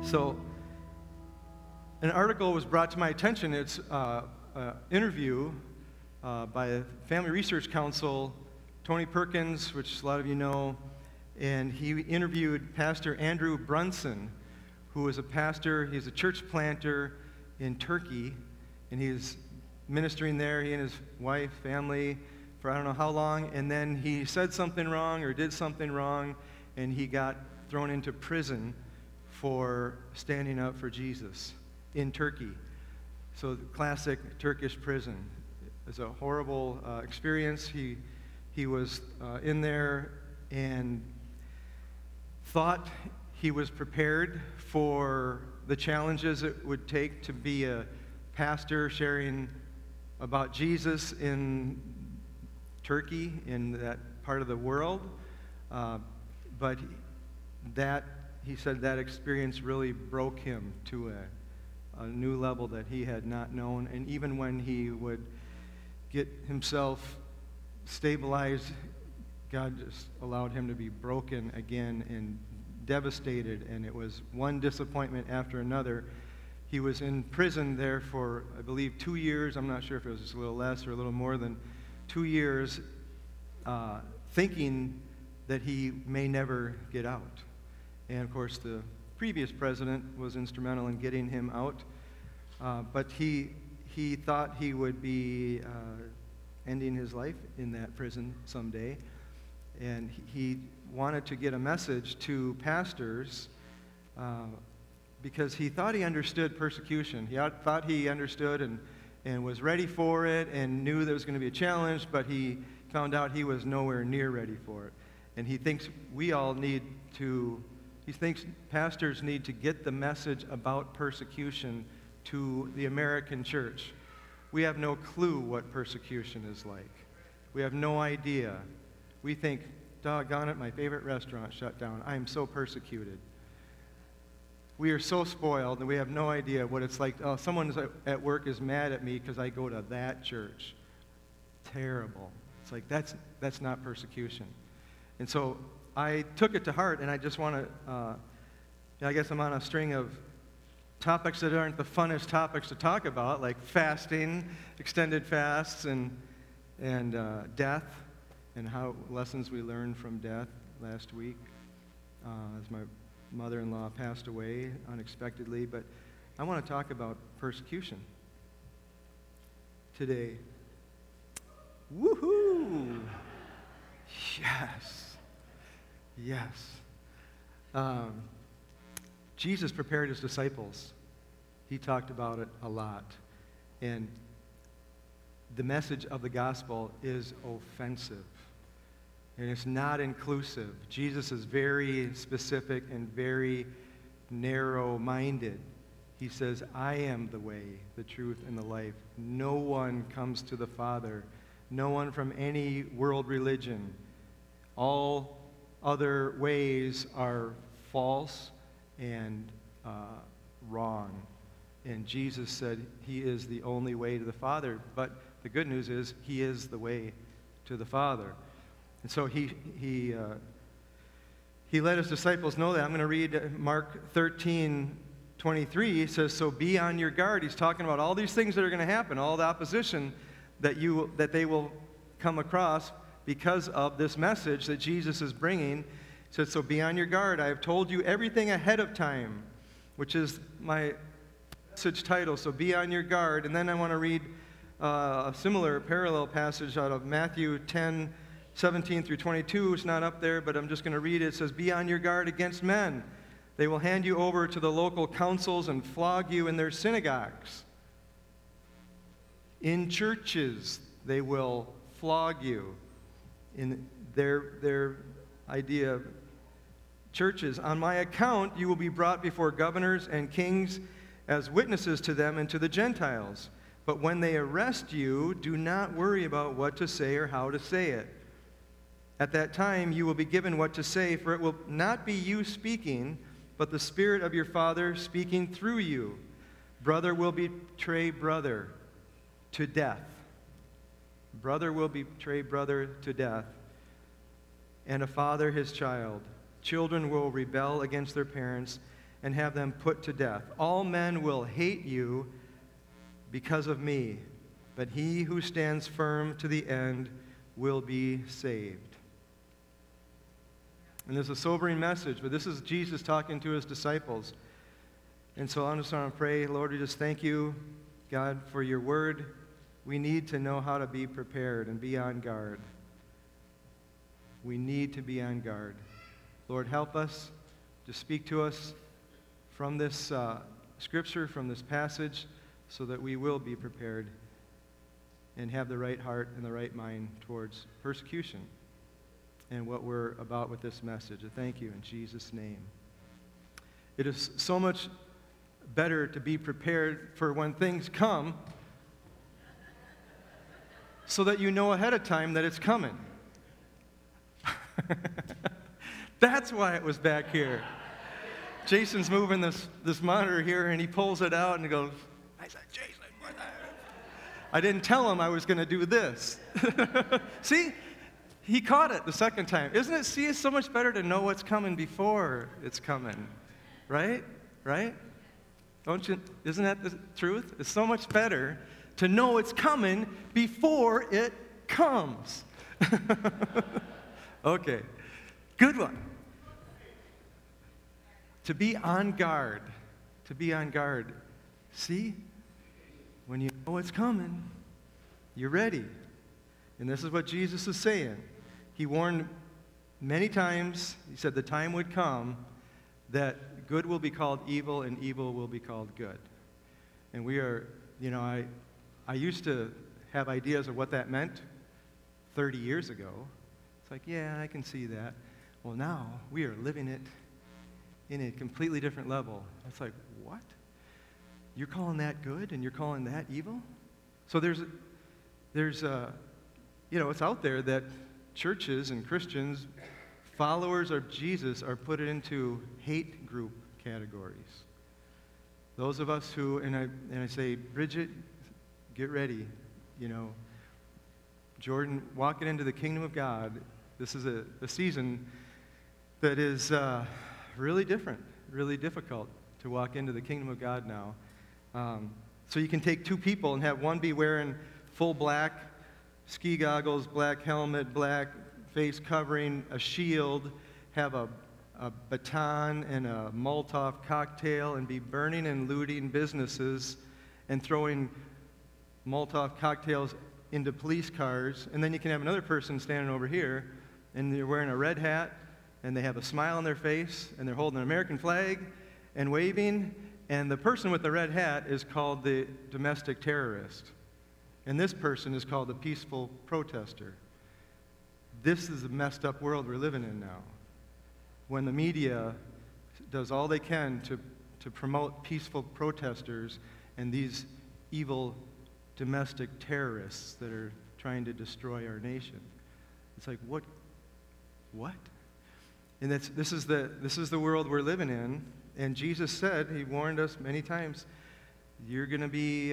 So an article was brought to my attention. It's an interview by a Family Research Council, Tony Perkins, which a lot of you know, and he interviewed Pastor Andrew Brunson, who is a pastor. He's a church planter in Turkey, and he's ministering there, he and his wife, family, for I don't know how long, and then he said something wrong or did something wrong, and he got thrown into prison for standing up for Jesus in Turkey. So the classic Turkish prison. It's a horrible experience. He was in there and thought he was prepared for the challenges it would take to be a pastor sharing about Jesus in Turkey, in that part of the world. But he said that experience really broke him to a new level that he had not known. And even when he would get himself stabilized, God just allowed him to be broken again and devastated. And it was one disappointment after another. He was in prison there for, I believe, 2 years. I'm not sure if it was just a little less or a little more than 2 years, thinking that he may never get out. And of course, the previous president was instrumental in getting him out. But he thought he would be ending his life in that prison someday. And he wanted to get a message to pastors because he thought he understood persecution. He thought he understood and was ready for it and knew there was going to be a challenge, but he found out he was nowhere near ready for it. And he thinks he thinks pastors need to get the message about persecution to the American church. We have no clue what persecution is like. We have no idea. We think, doggone it, my favorite restaurant shut down. I am so persecuted. We are so spoiled, and we have no idea what it's like. Oh, someone at work is mad at me because I go to that church. Terrible. It's like, that's not persecution. And so I took it to heart, and I just want to, I guess I'm on a string of topics that aren't the funnest topics to talk about, like fasting, extended fasts, and death, and how lessons we learned from death last week as my mother-in-law passed away unexpectedly. But I want to talk about persecution today. Woohoo! Yes. Jesus prepared his disciples. He talked about it a lot. And the message of the gospel is offensive. And it's not inclusive. Jesus is very specific and very narrow-minded. He says, I am the way, the truth, and the life. No one comes to the Father. No one from any world religion. All other ways are false and wrong. And Jesus said he is the only way to the Father. But the good news is he is the way to the Father. And so he let his disciples know that. I'm going to read Mark 13:23. He says, so be on your guard. He's talking about all these things that are going to happen, all the opposition that they will come across because of this message that Jesus is bringing. He said, so be on your guard. I have told you everything ahead of time, which is my message title. So be on your guard. And then I want to read a similar parallel passage out of Matthew 10:17 through 22. It's not up there, but I'm just going to read it. It says, be on your guard against men. They will hand you over to the local councils and flog you in their synagogues. In churches, they will flog you. In their idea of churches. On my account, you will be brought before governors and kings as witnesses to them and to the Gentiles. But when they arrest you, do not worry about what to say or how to say it. At that time, you will be given what to say, for it will not be you speaking, but the Spirit of your Father speaking through you. Brother will betray brother to death. Brother will betray brother to death, and a father his child. Children will rebel against their parents, and have them put to death. All men will hate you because of me, but he who stands firm to the end will be saved. And there's a sobering message, but this is Jesus talking to his disciples. And so I just want to pray, Lord, we just thank you, God, for your word. We need to know how to be prepared and be on guard. We need to be on guard. Lord, help us to speak to us from this scripture, from this passage, so that we will be prepared and have the right heart and the right mind towards persecution and what we're about with this message. I thank you in Jesus' name. It is so much better to be prepared for when things come so that you know ahead of time that it's coming. That's why it was back here. Jason's moving this monitor here, and he pulls it out, and he goes, I said, Jason, what? I didn't tell him I was going to do this. See? He caught it the second time. Isn't it? See, it's so much better to know what's coming before it's coming. Right? Right? Don't you? Isn't that the truth? It's so much better to know it's coming before it comes. Okay. Good one. To be on guard. To be on guard. See? When you know it's coming, you're ready. And this is what Jesus is saying. He warned many times, he said the time would come that good will be called evil and evil will be called good. And we are, I used to have ideas of what that meant 30 years ago. It's like, yeah, I can see that. Well, now we are living it in a completely different level. It's like, what? You're calling that good and you're calling that evil? So there's it's out there that churches and Christians, followers of Jesus, are put into hate group categories. Those of us who, and I say, Bridget, get ready. Jordan, walking into the kingdom of God, this is a season that is really different, really difficult to walk into the kingdom of God now. So you can take two people and have one be wearing full black, ski goggles, black helmet, black face covering, a shield, have a baton and a Molotov cocktail, and be burning and looting businesses and throwing Molotov cocktails into police cars. And then you can have another person standing over here, and they're wearing a red hat, and they have a smile on their face, and they're holding an American flag and waving, and the person with the red hat is called the domestic terrorist. And this person is called the peaceful protester. This is a messed up world we're living in now. When the media does all they can to promote peaceful protesters and these evil domestic terrorists that are trying to destroy our nation. It's like, what? And this is the world we're living in. And Jesus said, he warned us many times, you're going to be,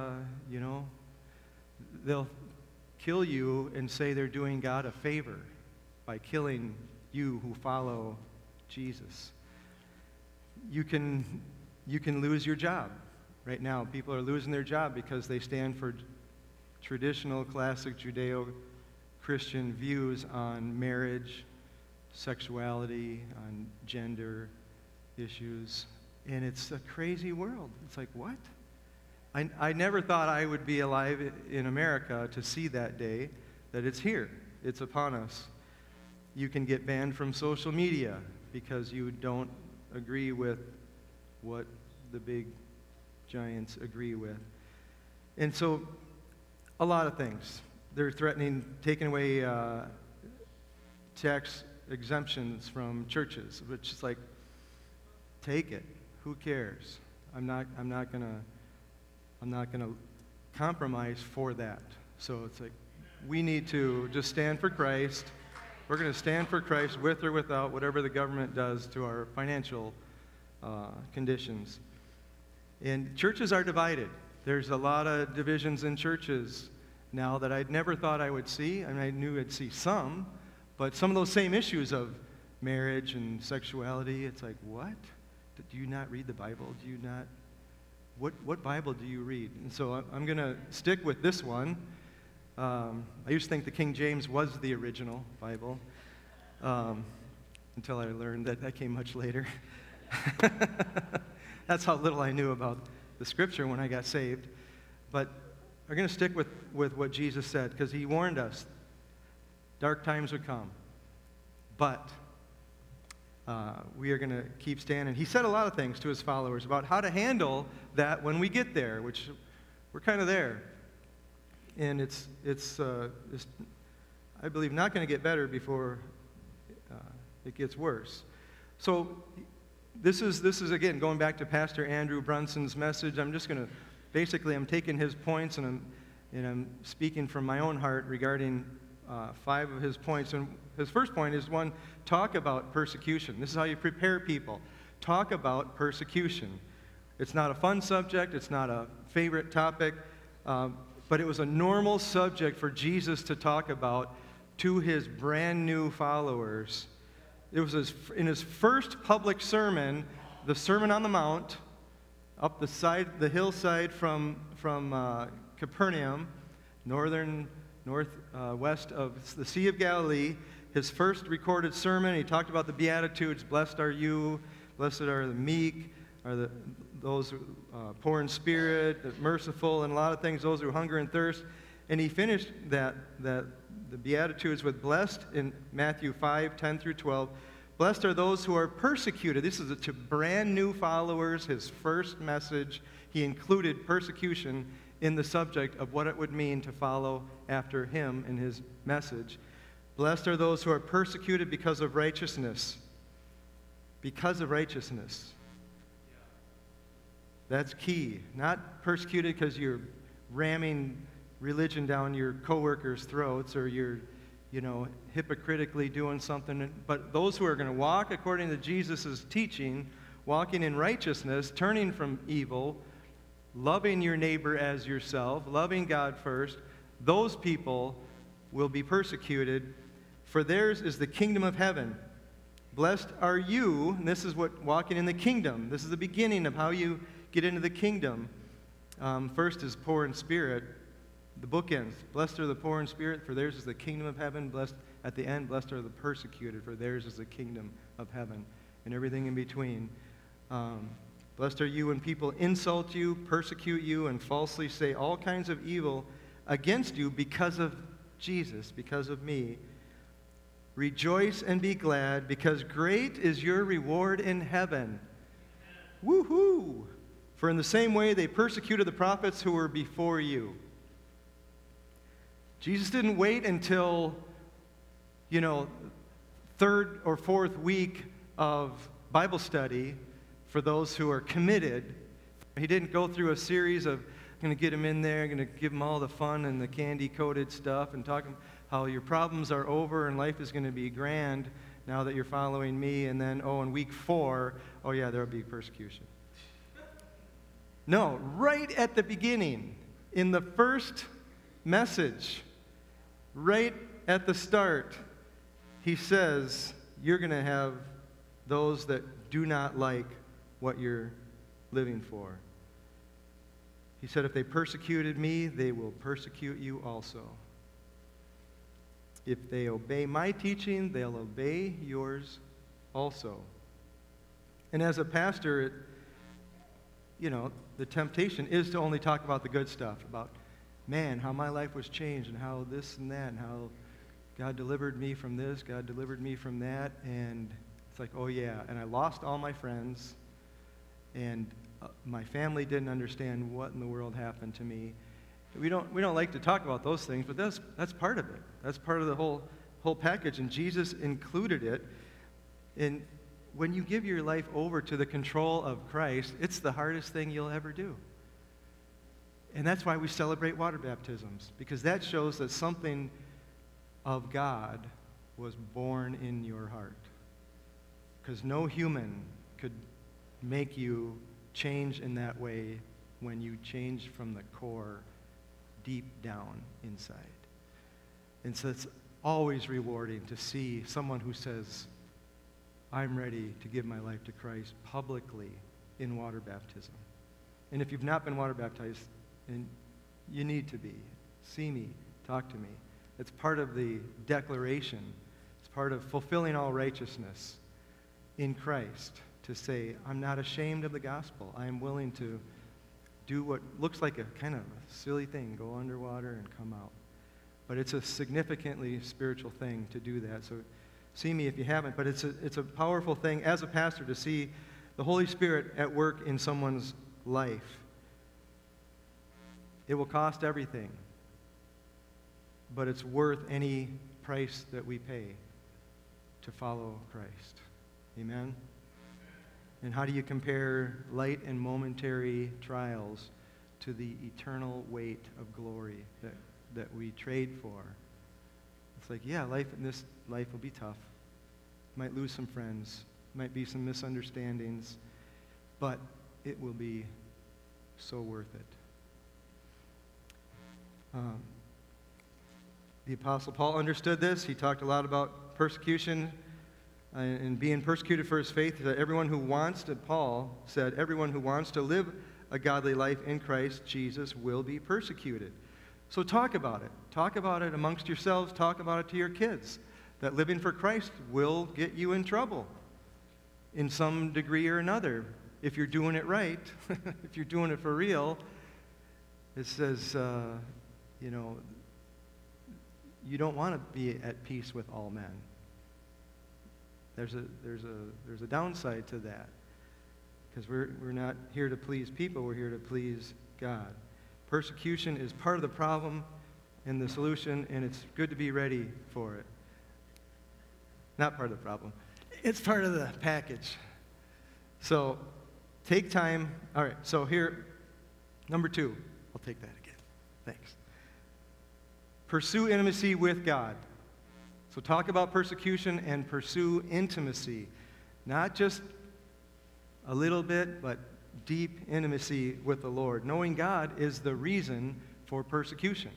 they'll kill you and say they're doing God a favor by killing you who follow Jesus. You can lose your job. Right now, people are losing their job because they stand for traditional, classic Judeo-Christian views on marriage, sexuality, on gender issues. And it's a crazy world. It's like, what? I never thought I would be alive in America to see that day, that it's here. It's upon us. You can get banned from social media because you don't agree with what the big giants agree with. And so, a lot of things. They're threatening taking away tax exemptions from churches, which is like, take it. Who cares? I'm not gonna compromise for that. So it's like, we need to just stand for Christ. We're going to stand for Christ with or without whatever the government does to our financial conditions. And churches are divided. There's a lot of divisions in churches now that I'd never thought I would see. I mean, I knew I'd see some, but some of those same issues of marriage and sexuality, it's like, what? Do you not read the Bible? Do you not? What Bible do you read? And so I'm going to stick with this one. I used to think the King James was the original Bible until I learned that came much later. That's how little I knew about the Scripture when I got saved. But we're going to stick with what Jesus said, because he warned us dark times would come. But we are going to keep standing. He said a lot of things to his followers about how to handle that when we get there, which we're kind of there. And it's I believe, not going to get better before it gets worse. So this is again, going back to Pastor Andrew Brunson's message. I'm just going to, basically, I'm taking his points and I'm speaking from my own heart regarding 5 of his points. And his first point is one, talk about persecution. This is how you prepare people. Talk about persecution. It's not a fun subject. It's not a favorite topic. But it was a normal subject for Jesus to talk about to his brand new followers. It was in his first public sermon, the Sermon on the Mount, up the hillside from Capernaum, northwest of the Sea of Galilee. His first recorded sermon, he talked about the Beatitudes. Blessed are you, blessed are the meek, are those poor in spirit, the merciful, and a lot of things, those who hunger and thirst. And he finished the Beatitudes with blessed in Matthew 5:10 through 12. Blessed are those who are persecuted. This is to brand new followers, his first message. He included persecution in the subject of what it would mean to follow after him in his message. Blessed are those who are persecuted because of righteousness. Because of righteousness. That's key. Not persecuted because you're ramming religion down your coworkers' throats or you're, hypocritically doing something. But those who are going to walk according to Jesus' teaching, walking in righteousness, turning from evil, loving your neighbor as yourself, loving God first, those people will be persecuted, for theirs is the kingdom of heaven. Blessed are you, and this is what walking in the kingdom. This is the beginning of how you get into the kingdom. First is poor in spirit. The bookends. Blessed are the poor in spirit, for theirs is the kingdom of heaven. Blessed at the end, blessed are the persecuted, for theirs is the kingdom of heaven. And everything in between. Blessed are you when people insult you, persecute you, and falsely say all kinds of evil against you because of Jesus, because of me. Rejoice and be glad, because great is your reward in heaven. Woohoo! For in the same way they persecuted the prophets who were before you. Jesus didn't wait until, third or fourth week of Bible study for those who are committed. He didn't go through a series of, I'm going to get them in there, I'm going to give them all the fun and the candy-coated stuff and talk how your problems are over and life is going to be grand now that you're following me. And then, in week 4, there'll be persecution. No, right at the beginning, in the first message, right at the start, he says, you're going to have those that do not like what you're living for. He said, if they persecuted me, they will persecute you also. If they obey my teaching, they'll obey yours also. And as a pastor, the temptation is to only talk about the good stuff, about, man, how my life was changed and how this and that and how God delivered me from this, God delivered me from that. And it's like, and I lost all my friends and my family didn't understand what in the world happened to me. We don't like to talk about those things, but that's part of it. That's part of the whole package, and Jesus included it. And when you give your life over to the control of Christ, it's the hardest thing you'll ever do. And that's why we celebrate water baptisms, because that shows that something of God was born in your heart. Because no human could make you change in that way when you change from the core deep down inside. And so it's always rewarding to see someone who says, I'm ready to give my life to Christ publicly in water baptism. And if you've not been water baptized, and you need to be, see me, talk to me. It's part of the declaration. It's part of fulfilling all righteousness in Christ to say, I'm not ashamed of the gospel. I am willing to do what looks like a kind of a silly thing, go underwater and come out. But it's a significantly spiritual thing to do that. So see me if you haven't, but it's a powerful thing as a pastor to see the Holy Spirit at work in someone's life. It will cost everything, but it's worth any price that we pay to follow Christ. Amen? And how do you compare light and momentary trials to the eternal weight of glory that we trade for? It's like, yeah, this life will be tough. Might lose some friends. Might be some misunderstandings. But it will be so worth it. The Apostle Paul understood this. He talked a lot about persecution and being persecuted for his faith. That Paul said, everyone who wants to live a godly life in Christ Jesus will be persecuted. So talk about it. Talk about it amongst yourselves. Talk about it to your kids. That living for Christ will get you in trouble in some degree or another. If you're doing it right, if you're doing it for real, it says, you don't want to be at peace with all men. There's a downside to that, because we're not here to please people, we're here to please God. Persecution is part of the problem and the solution, and it's good to be ready for it. Not part of the problem. It's part of the package. So take time. All right, so here, number 2. I'll take that again. Thanks. Pursue intimacy with God. So talk about persecution and pursue intimacy. Not just a little bit, but deep intimacy with the Lord. Knowing God is the reason for persecution.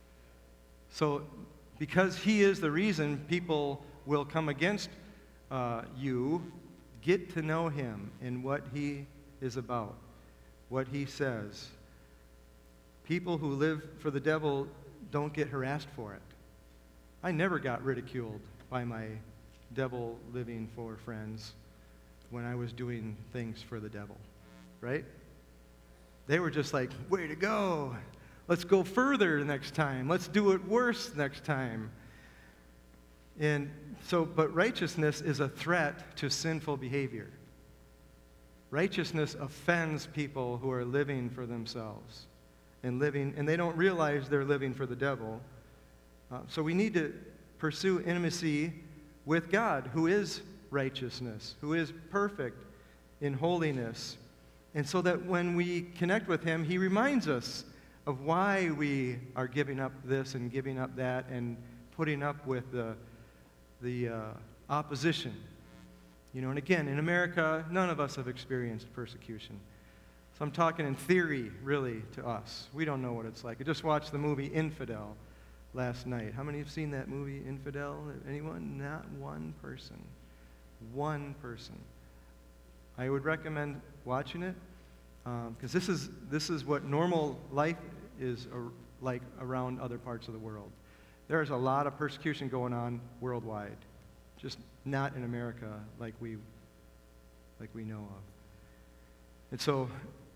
So because He is the reason people will come against you, get to know Him and what He is about, what He says. People who live for the devil don't get harassed for it. I never got ridiculed by my devil living for friends when I was doing things for the devil, right? They were just like, way to go. Let's go further next time. Let's do it worse next time. And so, but righteousness is a threat to sinful behavior. Righteousness offends people who are living for themselves and they don't realize they're living for the devil. So we need to pursue intimacy with God, who is righteousness, who is perfect in holiness. And so that when we connect with Him, He reminds us of why we are giving up this and giving up that and putting up with the opposition. And again, in America, none of us have experienced persecution. So I'm talking in theory, really, to us. We don't know what it's like. I just watched the movie Infidel last night. How many have seen that movie, Infidel? Anyone? Not one person. One person. I would recommend watching it, because this is what normal life is like around other parts of the world. There's a lot of persecution going on worldwide, just not in America like we know of. And so,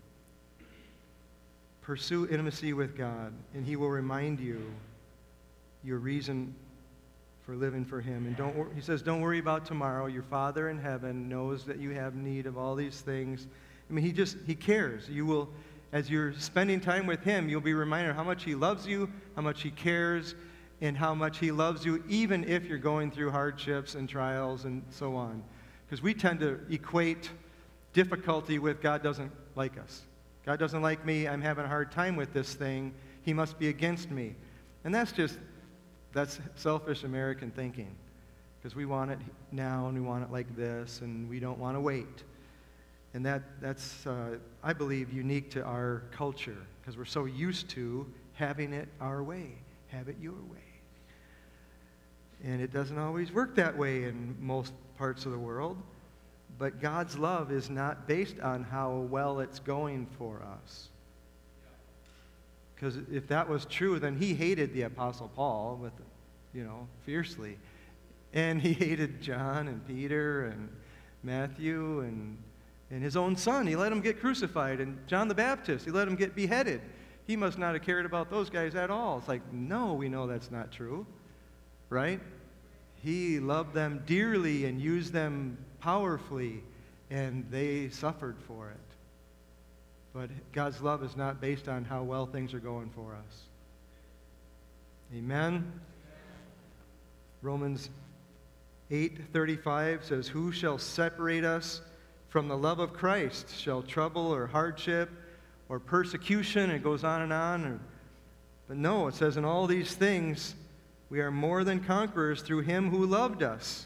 pursue intimacy with God, and He will remind you your reason for living for Him. And He says, don't worry about tomorrow. Your Father in heaven knows that you have need of all these things. I mean, He cares. You will, as you're spending time with Him, you'll be reminded how much He loves you, how much He cares, and how much He loves you, even if you're going through hardships and trials and so on. Because we tend to equate difficulty with God doesn't like us. God doesn't like me. I'm having a hard time with this thing. He must be against me. And that's selfish American thinking, because we want it now and we want it like this and we don't want to wait. And that's I believe, unique to our culture, because we're so used to having it our way. Have it your way. And it doesn't always work that way in most parts of the world. But God's love is not based on how well it's going for us. Because if that was true, then he hated the Apostle Paul fiercely. And he hated John and Peter and Matthew and his own son. He let him get crucified. And John the Baptist, he let him get beheaded. He must not have cared about those guys at all. It's like, no, we know that's not true. Right? He loved them dearly and used them powerfully, and they suffered for it. But God's love is not based on how well things are going for us. Amen? Romans 8:35 says, "Who shall separate us from the love of Christ? Shall trouble or hardship or persecution?" It goes on and on. But no, it says, in all these things, we are more than conquerors through him who loved us.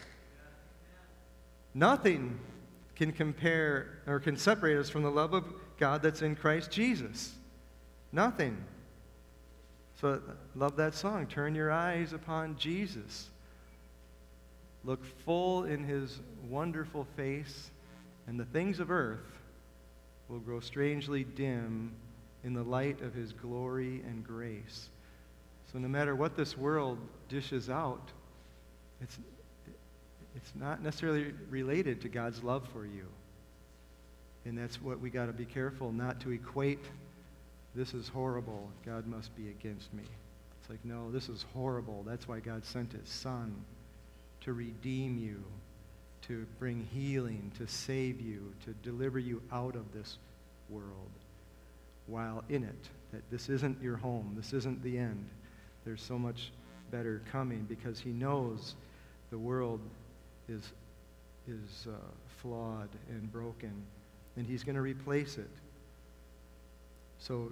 Nothing can compare or can separate us from the love of God that's in Christ Jesus. Nothing. So I love that song, "Turn Your Eyes Upon Jesus." Look full in his wonderful face, and the things of earth will grow strangely dim in the light of his glory and grace. So no matter what this world dishes out, it's not necessarily related to God's love for you. And that's what we got to be careful not to equate, this is horrible, God must be against me. It's like, no, this is horrible. That's why God sent his Son to redeem you, to bring healing, to save you, to deliver you out of this world while in it. That this isn't your home. This isn't the end. There's so much better coming because he knows the world is flawed and broken, and he's going to replace it. So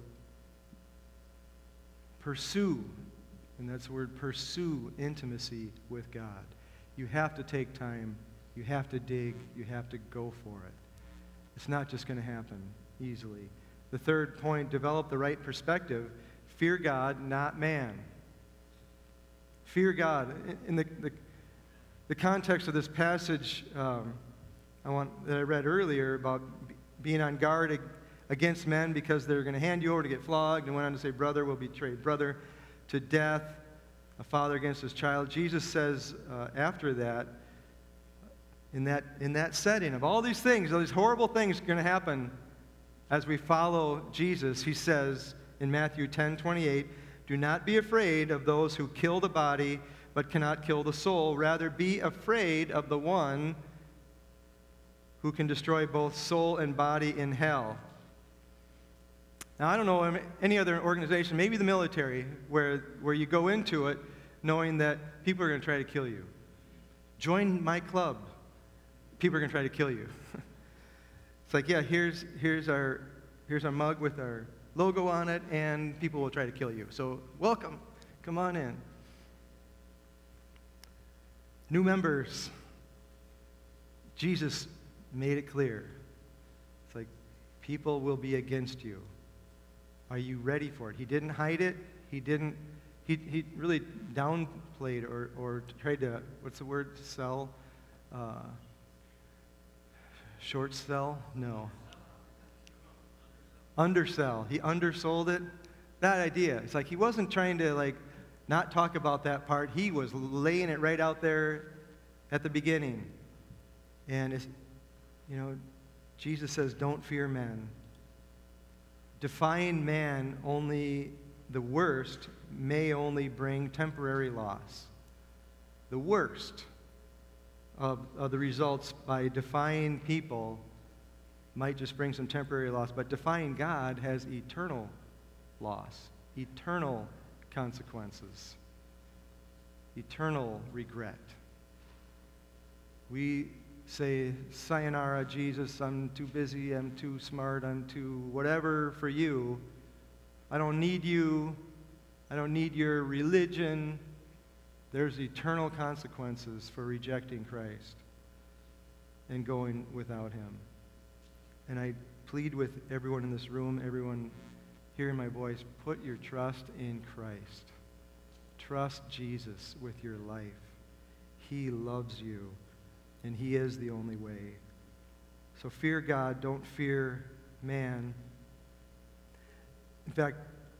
pursue, and that's the word, pursue intimacy with God. You have to take time. You have to dig. You have to go for it. It's not just going to happen easily. The third point, develop the right perspective. Fear God, not man. Fear God. In the context of this passage that I read earlier about being on guard against men because they're going to hand you over to get flogged, and went on to say, brother will betray brother to death, a father against his child. Jesus says after that, in that setting of all these things, all these horrible things going to happen as we follow Jesus, he says in Matthew 10:28, "Do not be afraid of those who kill the body but cannot kill the soul. Rather, be afraid of the one who can destroy both soul and body in hell." Now, I don't know any other organization, maybe the military, where you go into it knowing that people are going to try to kill you. Join my club. People are going to try to kill you. It's like, yeah, here's our mug with our logo on it, and people will try to kill you. So welcome. Come on in. New members. Jesus made it clear. It's like, people will be against you. Are you ready for it? He didn't hide it. He really downplayed or tried to, what's the word, sell? Short sell? No. Undersell. He undersold it. That idea. It's like he wasn't trying to not talk about that part. He was laying it right out there at the beginning. And Jesus says, don't fear men. Defying man, only the worst, may only bring temporary loss. The worst of the results by defying people might just bring some temporary loss, but defying God has eternal loss, eternal consequences, eternal regret. We say, sayonara, Jesus, I'm too busy, I'm too smart, I'm too whatever for you. I don't need you. I don't need your religion. There's eternal consequences for rejecting Christ and going without him. And I plead with everyone in this room, everyone hearing my voice, put your trust in Christ. Trust Jesus with your life. He loves you, and He is the only way. So fear God, don't fear man. In fact,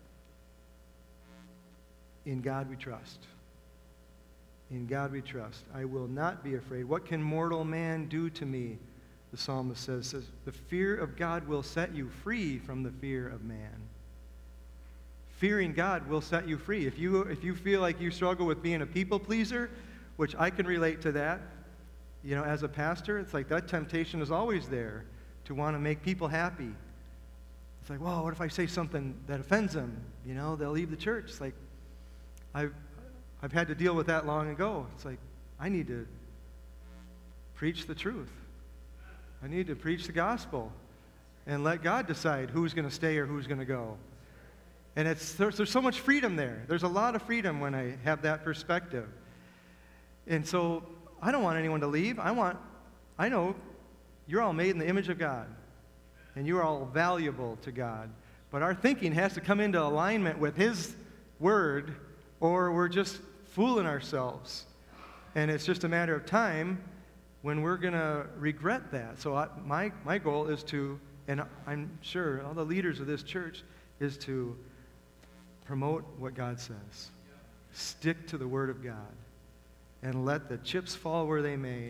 in God we trust. In God we trust. I will not be afraid. What can mortal man do to me? The psalmist says, the fear of God will set you free from the fear of man. Fearing God will set you free. If you feel like you struggle with being a people pleaser, which I can relate to that, as a pastor, it's like that temptation is always there to want to make people happy. It's like, well, what if I say something that offends them? They'll leave the church. It's like, I've had to deal with that long ago. It's like, I need to preach the truth. I need to preach the gospel and let God decide who's going to stay or who's going to go. And there's so much freedom there. There's a lot of freedom when I have that perspective. And so I don't want anyone to leave. I know you're all made in the image of God, and you're all valuable to God. But our thinking has to come into alignment with His Word, or we're just fooling ourselves. And it's just a matter of time when we're going to regret that. So my goal is to, and I'm sure all the leaders of this church, is to promote what God says. Stick to the Word of God. And let the chips fall where they may.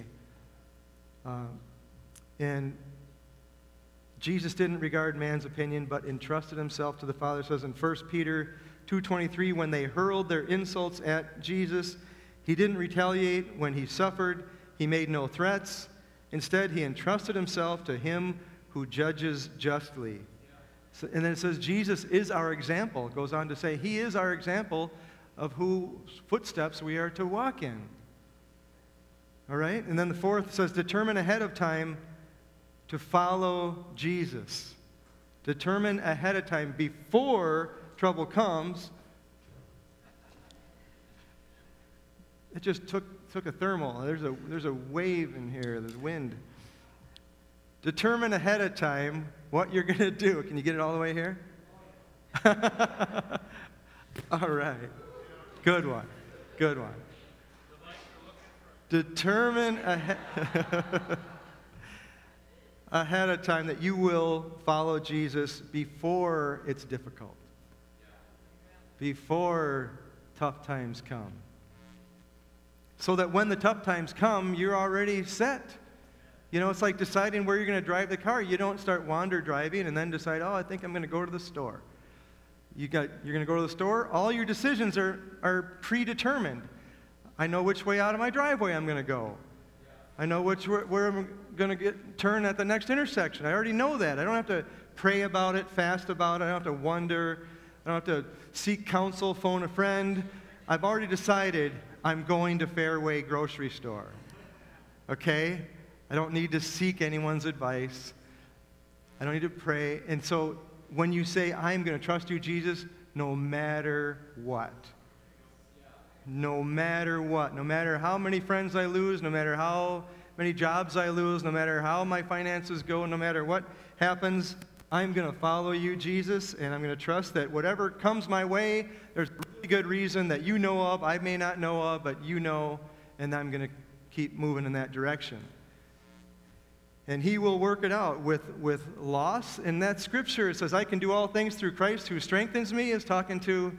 And Jesus didn't regard man's opinion, but entrusted Himself to the Father. It says in 1 Peter 2:23, when they hurled their insults at Jesus, He didn't retaliate when He suffered. He made no threats. Instead, He entrusted Himself to Him who judges justly. So, and then it says Jesus is our example. It goes on to say He is our example of whose footsteps we are to walk in. All right? And then the fourth says, determine ahead of time to follow Jesus. Determine ahead of time before trouble comes. It just took a thermal. There's a wave in here. There's wind. Determine ahead of time what you're going to do. Can you get it all the way here? All right. Good one. Good one. Determine ahead of time that you will follow Jesus before it's difficult. Before tough times come. So that when the tough times come, you're already set. It's like deciding where you're going to drive the car. You don't start wander driving and then decide, I think I'm going to go to the store. You're going to go to the store. All your decisions are predetermined. I know which way out of my driveway I'm going to go. I know where I'm going to turn at the next intersection. I already know that. I don't have to pray about it, fast about it. I don't have to wonder. I don't have to seek counsel, phone a friend. I've already decided I'm going to Fairway Grocery Store. Okay? I don't need to seek anyone's advice. I don't need to pray. And so when you say, I'm going to trust you, Jesus, no matter what. No matter what. No matter how many friends I lose, no matter how many jobs I lose, no matter how my finances go, no matter what happens, I'm going to follow you, Jesus, and I'm going to trust that whatever comes my way, there's a really good reason that you know of, I may not know of, but you know, and I'm going to keep moving in that direction. And He will work it out with loss. In that scripture, it says, I can do all things through Christ who strengthens me. Is talking to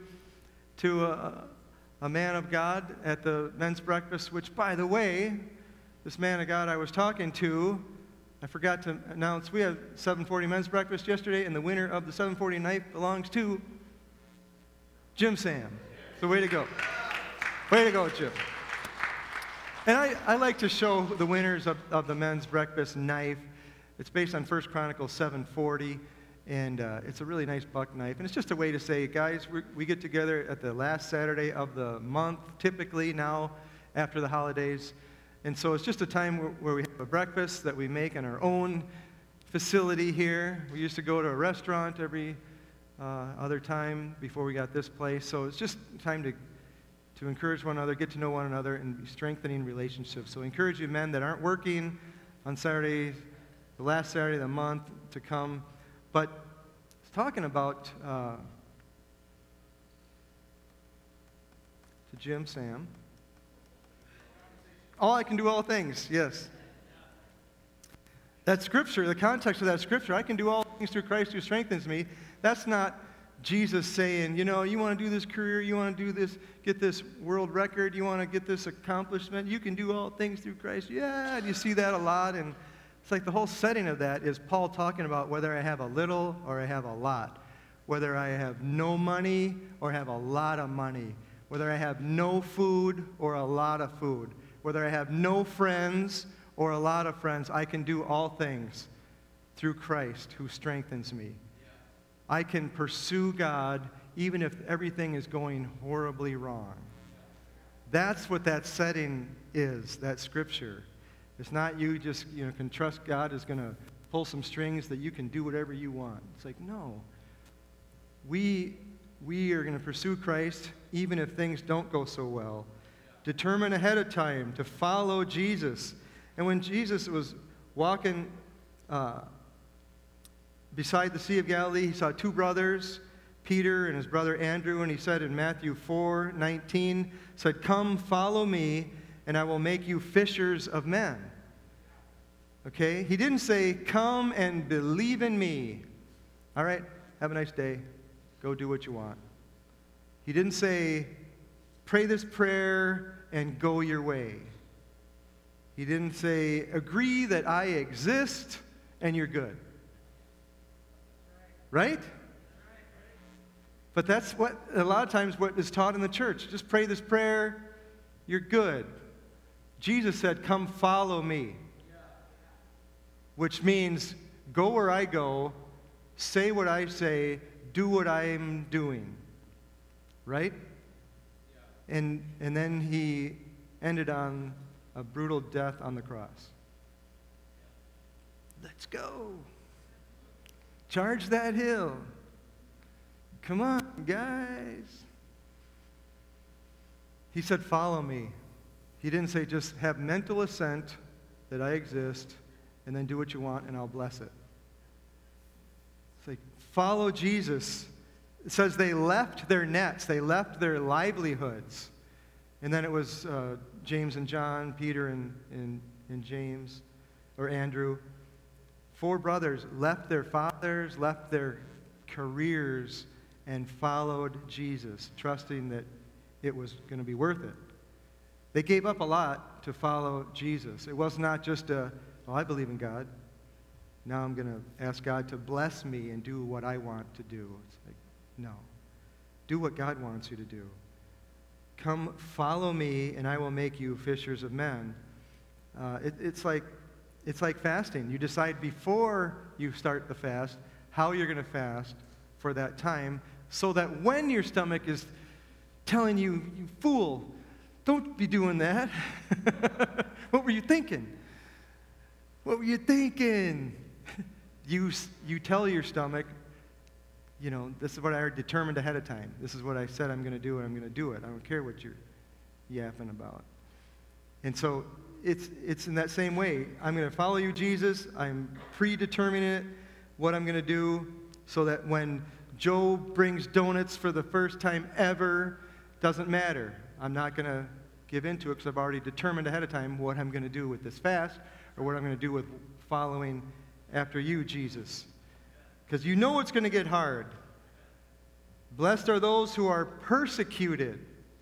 a man of God at the men's breakfast, which, by the way, this man of God I was talking to, I forgot to announce, we had 740 men's breakfast yesterday, and the winner of the 740 night belongs to Jim Sam. So way to go. Way to go, Jim. And I like to show the winners of the men's breakfast knife. It's based on 1 Chronicles 7:40, and it's a really nice buck knife. And it's just a way to say, guys, we get together at the last Saturday of the month, typically now after the holidays. And so it's just a time where we have a breakfast that we make in our own facility here. We used to go to a restaurant every other time before we got this place. So it's just time to encourage one another, get to know one another, and be strengthening relationships. So I encourage you men that aren't working on Saturday, the last Saturday of the month, to come. But it's talking about to Jim Sam. All I can do all things, yes. That scripture, the context of that scripture, I can do all things through Christ who strengthens me, that's not Jesus saying, you want to do this career, you want to do this, get this world record, you want to get this accomplishment, you can do all things through Christ. Yeah, you see that a lot, and it's like the whole setting of that is Paul talking about whether I have a little or I have a lot, whether I have no money or have a lot of money, whether I have no food or a lot of food, whether I have no friends or a lot of friends, I can do all things through Christ who strengthens me. I can pursue God even if everything is going horribly wrong. That's what that setting is, that scripture. It's not you just can trust God is going to pull some strings that you can do whatever you want. It's like, no. We are going to pursue Christ even if things don't go so well. Determine ahead of time to follow Jesus. And when Jesus was walking beside the Sea of Galilee, he saw two brothers, Peter and his brother Andrew, and he said in Matthew 4:19, said, "Come, follow me, and I will make you fishers of men." Okay? He didn't say, "Come and believe in me." All right, have a nice day. Go do what you want. He didn't say, "Pray this prayer and go your way." He didn't say, "Agree that I exist and you're good." Right? But that's what, a lot of times, what is taught in the church. Just pray this prayer, you're good. Jesus said, "Come follow me." Which means, go where I go, say what I say, do what I'm doing. Right? And then he ended on a brutal death on the cross. Let's go. Charge that hill. Come on, guys. He said, "Follow me." He didn't say just have mental assent that I exist and then do what you want and I'll bless it. It's like, follow Jesus. It says they left their nets, they left their livelihoods. And then it was James and John, Peter and James, or Andrew. 4 brothers left their fathers, left their careers, and followed Jesus, trusting that it was going to be worth it. They gave up a lot to follow Jesus. It was not just I believe in God. Now I'm going to ask God to bless me and do what I want to do. It's like, no. Do what God wants you to do. Come follow me, and I will make you fishers of men. It's like fasting. You decide before you start the fast how you're going to fast for that time, so that when your stomach is telling you, "You fool, don't be doing that." What were you thinking? What were you thinking? You tell your stomach, this is what I determined ahead of time. This is what I said I'm going to do, and I'm going to do it. I don't care what you're yapping about. And so it's in that same way. I'm going to follow you, Jesus. I'm predetermining what I'm going to do so that when Joe brings donuts for the first time ever, doesn't matter. I'm not going to give into it because I've already determined ahead of time what I'm going to do with this fast or what I'm going to do with following after you, Jesus. Because you know it's going to get hard. Blessed are those who are persecuted,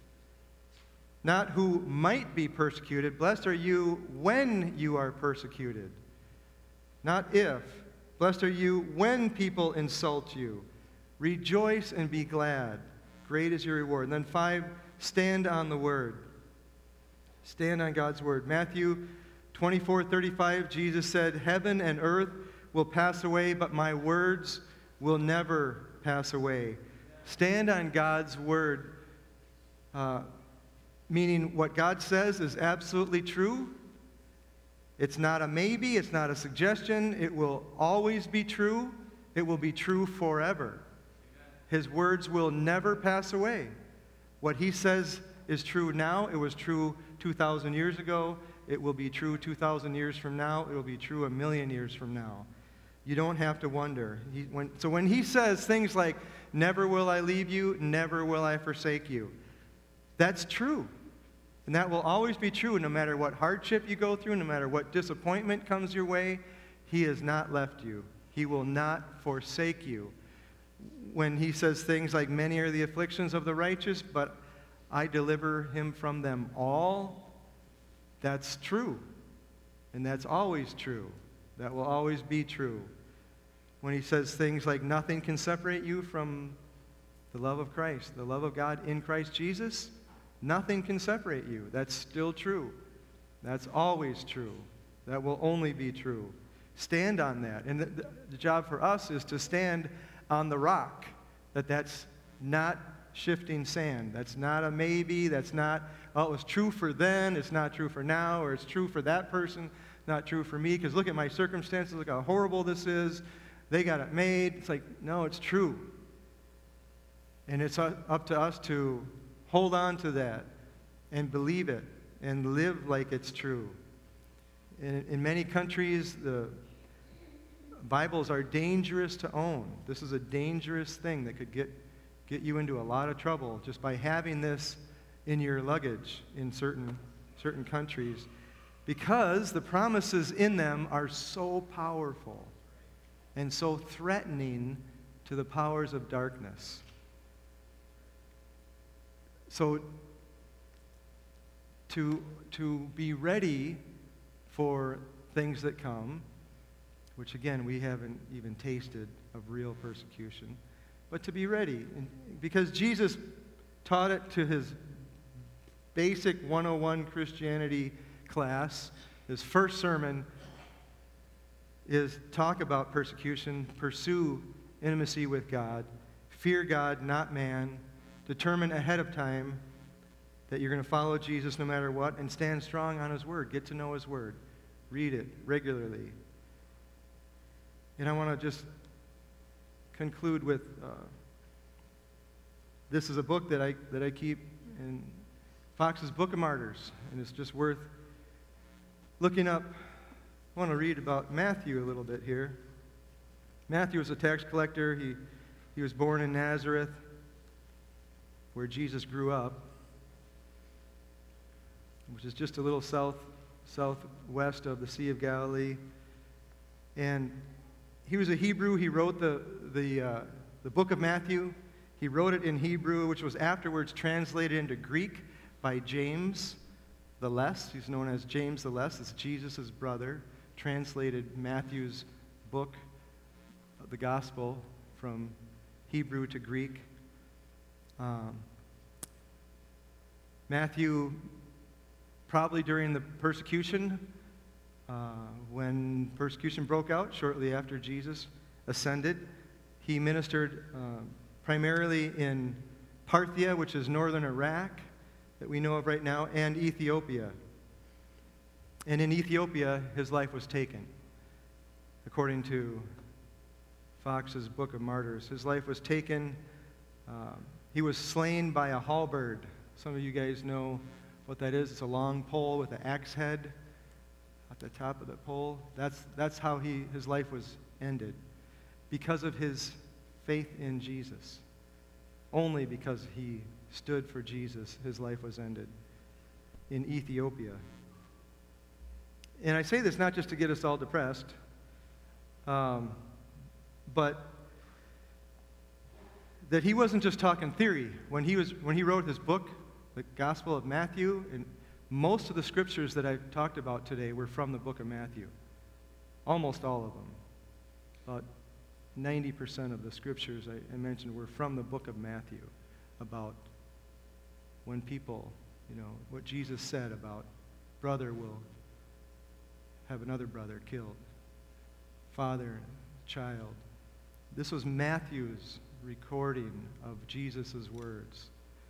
not who might be persecuted. Blessed are you when you are persecuted, not if. Blessed are you when people insult you. Rejoice and be glad. Great is your reward. And then 5, stand on the word. Stand on God's word. Matthew 24:35, Jesus said, "Heaven and earth will pass away, but my words will never pass away." Stand on God's word, meaning what God says is absolutely true. It's not a maybe, it's not a suggestion. It will always be true. It will be true forever. His words will never pass away. What he says is true now. It was true 2,000 years ago. It will be true 2,000 years from now. It will be true 1,000,000 years from now. You don't have to wonder. So when he says things like, "Never will I leave you, never will I forsake you," that's true. And that will always be true no matter what hardship you go through, no matter what disappointment comes your way. He has not left you. He will not forsake you. When he says things like, many are the afflictions of the righteous, but I deliver him from them all, that's true. And that's always true. That will always be true. When he says things like, nothing can separate you from the love of Christ, the love of God in Christ Jesus, nothing can separate you. That's still true. That's always true. That will only be true. Stand on that. And the job for us is to stand on the rock, that's not shifting sand. That's not a maybe. That's not, oh, it was true for then, it's not true for now, or it's true for that person, not true for me, because look at my circumstances, look how horrible this is. They got it made. It's like, no, it's true. And it's up to us to hold on to that and believe it and live like it's true. In many countries, the Bibles are dangerous to own. This is a dangerous thing that could get you into a lot of trouble just by having this in your luggage in certain countries, because the promises in them are so powerful and so threatening to the powers of darkness. So to be ready for things that come, which again, we haven't even tasted of real persecution, but to be ready. Because Jesus taught it to his basic 101 Christianity class. His first sermon is talk about persecution, pursue intimacy with God, fear God, not man, determine ahead of time that you're going to follow Jesus no matter what, and stand strong on his word. Get to know his word. Read it regularly. And I want to just conclude with this is a book that I keep in Fox's Book of Martyrs, and it's just worth looking up. I want to read about Matthew a little bit here. Matthew was a tax collector. He was born in Nazareth, where Jesus grew up, which is just a little southwest of the Sea of Galilee. And he was a Hebrew. He wrote the book of Matthew. He wrote it in Hebrew, which was afterwards translated into Greek by James the Less. He's known as James the Less. It's Jesus' brother. Translated Matthew's book, the gospel, from Hebrew to Greek. Matthew, probably during the persecution, when persecution broke out shortly after Jesus ascended, he ministered primarily in Parthia, which is northern Iraq, that we know of right now, and Ethiopia. And in Ethiopia, his life was taken. According to Fox's Book of Martyrs, his life was taken. He was slain by a halberd. Some of you guys know what that is. It's a long pole with an axe head at the top of the pole. That's how his life was ended. Because of his faith in Jesus. Only because he stood for Jesus, his life was ended in Ethiopia. And I say this not just to get us all depressed, but that he wasn't just talking theory. When he wrote his book, the Gospel of Matthew, and most of the scriptures that I've talked about today were from the book of Matthew. Almost all of them. About 90% of the scriptures I mentioned were from the book of Matthew about when people, what Jesus said about brother will have another brother killed, father, child. This was Matthew's recording of Jesus' words.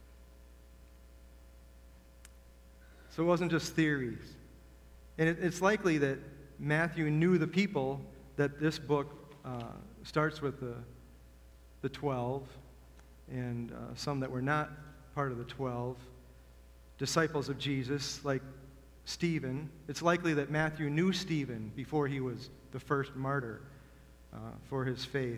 So it wasn't just theories. And it's likely that Matthew knew the people that this book starts with the 12, and some that were not part of the 12 disciples of Jesus, like Stephen. It's likely that Matthew knew Stephen before he was the first martyr for his faith.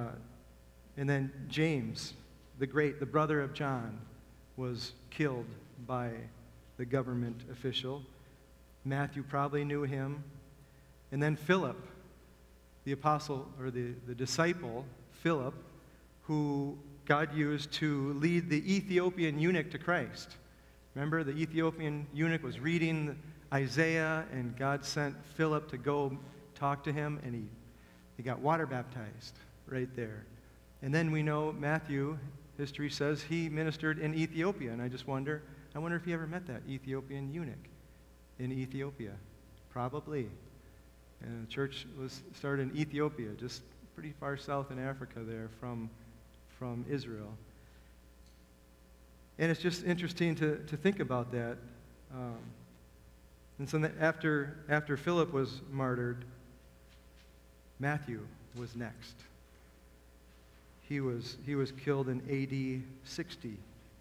And then James, the brother of John, was killed by the government official. Matthew probably knew him. And then Philip, the apostle, or the disciple, Philip, who God used to lead the Ethiopian eunuch to Christ. Remember, the Ethiopian eunuch was reading Isaiah, and God sent Philip to go talk to him, and he got water baptized right there. And then we know Matthew, history says, he ministered in Ethiopia, and I wonder if he ever met that Ethiopian eunuch in Ethiopia. Probably. And the church was started in Ethiopia, just pretty far south in Africa there from Israel. And it's just interesting to think about that. And so that after Philip was martyred, Matthew was next. He was killed in AD 60.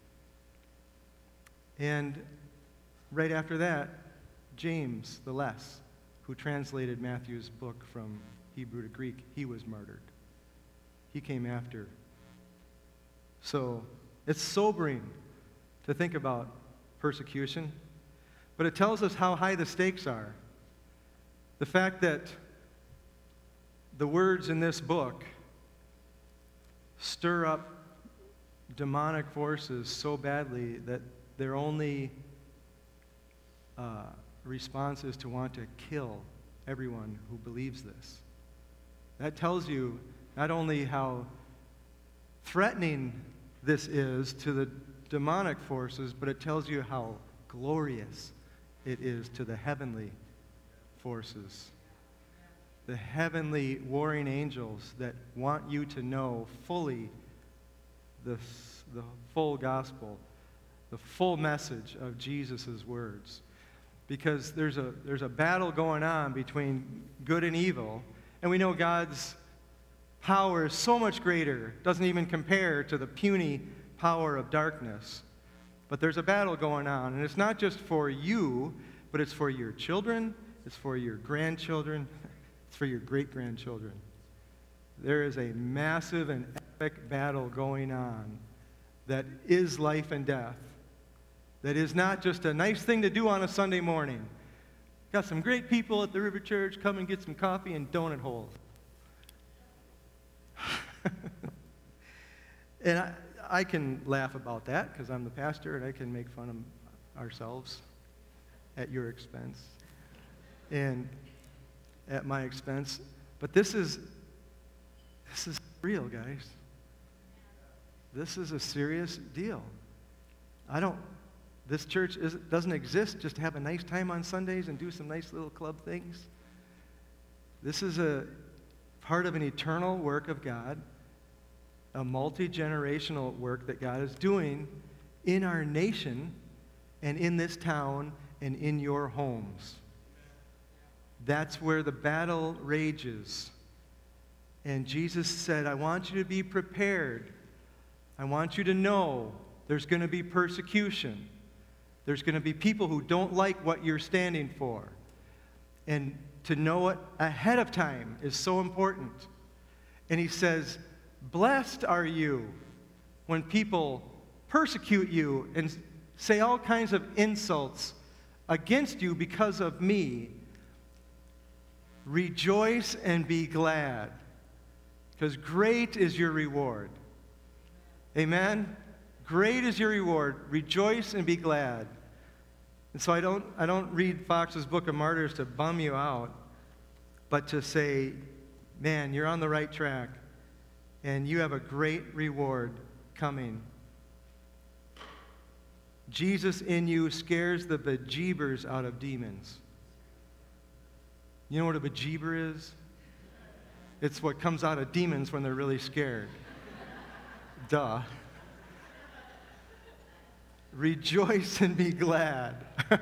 And right after that, James the Less, who translated Matthew's book from Hebrew to Greek, he was martyred. He came after. So it's sobering to think about persecution, but it tells us how high the stakes are. The fact that the words in this book stir up demonic forces so badly that their only response is to want to kill everyone who believes this. That tells you not only how threatening this is to the demonic forces, but it tells you how glorious it is to the heavenly forces. The heavenly warring angels that want you to know fully the full gospel, the full message of Jesus' words. Because there's a battle going on between good and evil, and we know God's power is so much greater, doesn't even compare to the puny power of darkness. But there's a battle going on, and it's not just for you, but it's for your children, it's for your grandchildren, it's for your great-grandchildren. There is a massive and epic battle going on that is life and death. That is not just a nice thing to do on a Sunday morning. Got some great people at the River Church, come and get some coffee and donut holes. And I can laugh about that because I'm the pastor, and I can make fun of ourselves at your expense and at my expense. But this is real, guys. This is a serious deal. This church doesn't exist just to have a nice time on Sundays and do some nice little club things. This is a part of an eternal work of God, a multi-generational work that God is doing in our nation and in this town and in your homes. That's where the battle rages. And Jesus said, I want you to be prepared. I want you to know there's going to be persecution. There's going to be people who don't like what you're standing for. And to know it ahead of time is so important. And he says, blessed are you when people persecute you and say all kinds of insults against you because of me. Rejoice and be glad, because great is your reward. Amen? Great is your reward. Rejoice and be glad. And so I don't read Fox's Book of Martyrs to bum you out, but to say, man, you're on the right track, and you have a great reward coming. Jesus in you scares the bejeebers out of demons. You know what a bejeeber is? It's what comes out of demons when they're really scared. Duh. Rejoice and be glad,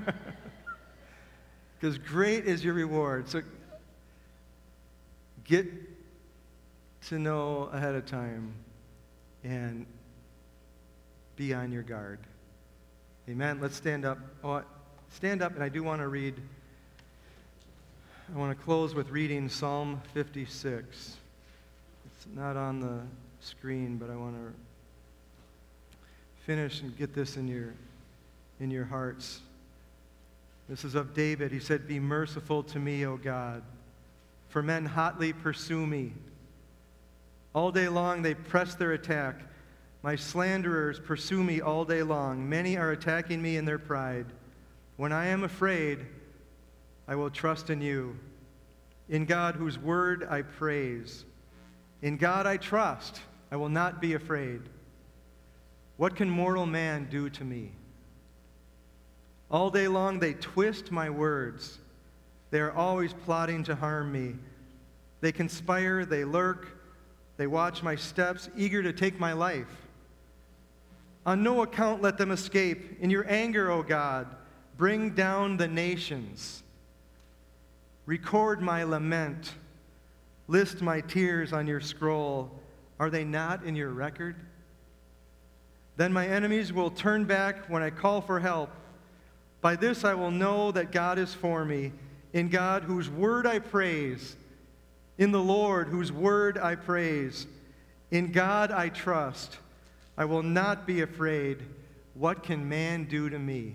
because great is your reward. So get to know ahead of time and be on your guard. Amen. Let's stand up. Stand up, and I do want to read. I want to close with reading Psalm 56. It's not on the screen, but I want to finish and get this in in your hearts. This is of David. He said, "Be merciful to me, O God, for men hotly pursue me. All day long they press their attack. My slanderers pursue me all day long. Many are attacking me in their pride. When I am afraid, I will trust in you. In God, whose word I praise. In God I trust. I will not be afraid. What can mortal man do to me? All day long they twist my words. They are always plotting to harm me. They conspire, they lurk, they watch my steps, eager to take my life. On no account let them escape. In your anger, O God, bring down the nations. Record my lament. List my tears on your scroll. Are they not in your record? Then my enemies will turn back when I call for help. By this I will know that God is for me. In God, whose word I praise. In the Lord, whose word I praise. In God I trust. I will not be afraid. What can man do to me?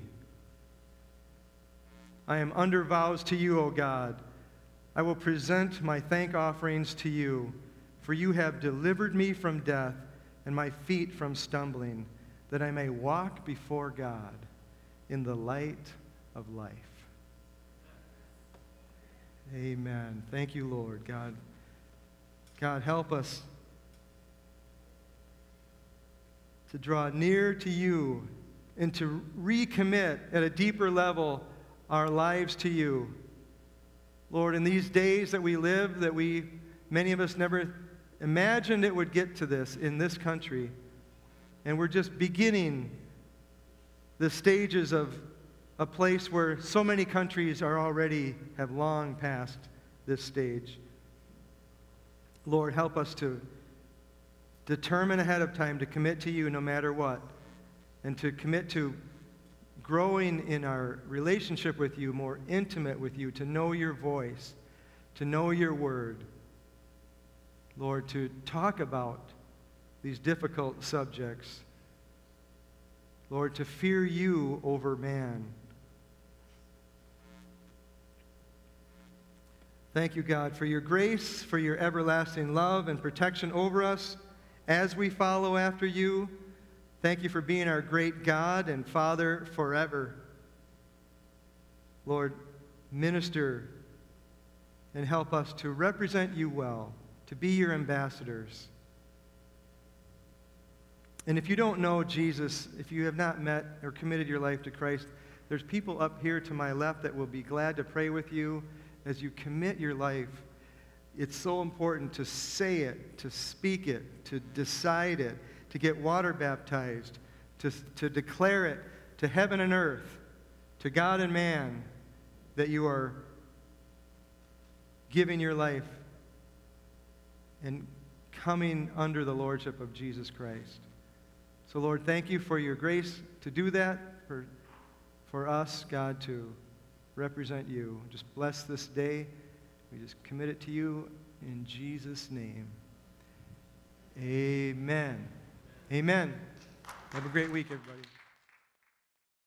I am under vows to you, O God. I will present my thank offerings to you, for you have delivered me from death and my feet from stumbling, that I may walk before God in the light of life. Amen. Thank you, Lord. God, help us to draw near to you and to recommit at a deeper level our lives to you. Lord, in these days that we live, many of us never imagined it would get to this in this country. And we're just beginning the stages of a place where so many countries have long passed this stage. Lord, help us to determine ahead of time to commit to you no matter what, and to commit to growing in our relationship with you, more intimate with you, to know your voice, to know your word. Lord, to talk about these difficult subjects. Lord, to fear you over man. Thank you, God, for your grace, for your everlasting love and protection over us as we follow after you. Thank you for being our great God and Father forever. Lord, minister and help us to represent you well, to be your ambassadors. And if you don't know Jesus, if you have not met or committed your life to Christ, there's people up here to my left that will be glad to pray with you as you commit your life. It's so important to say it, to speak it, to decide it, to get water baptized, to declare it to heaven and earth, to God and man, that you are giving your life and coming under the lordship of Jesus Christ. So, Lord, thank you for your grace to do that, for us, God, to represent you. Just bless this day. We just commit it to you in Jesus' name. Amen. Amen. Have a great week, everybody.